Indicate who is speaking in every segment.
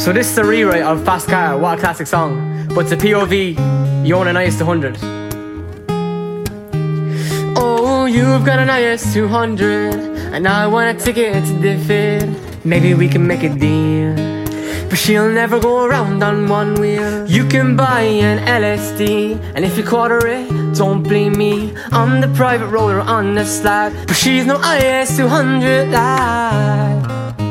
Speaker 1: So this is a rewrite of Fast Car, what a classic song. But it's a POV, you own an IS200. Oh, you've got an IS200, and I want a ticket to Diffid. Maybe we can make a deal, but she'll never go around on one wheel. You can buy an LSD, and if you quarter it, don't blame me. I'm the private roller on the slide, but she's no IS200 like.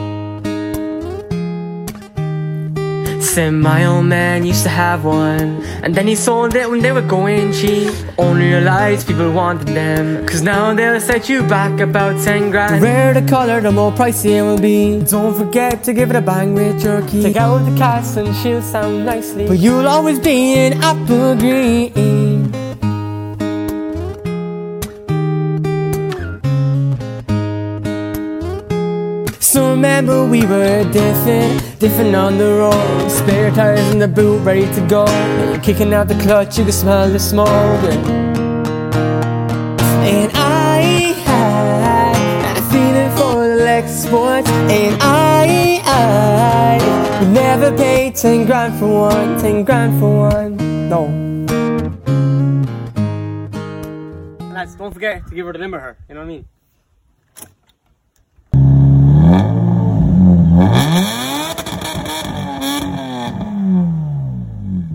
Speaker 1: Said my old man used to have one, and then he sold it when they were going cheap. Only realized people wanted them, cause now they'll set you back about 10 grand. The rarer the colour, the more pricey it will be. Don't forget to give it a bang with your key. Take out the cast and she'll sound nicely, but you'll always be in apple green. So remember we were different on the road. Spare tires in the boot, ready to go. And you're kicking out the clutch, you can smell the smoke. And I had a feeling for the Lexus Sports. And I would never pay 10 grand for one, 10 grand for one, no. Lads, don't forget to give her the limber, you know what I mean?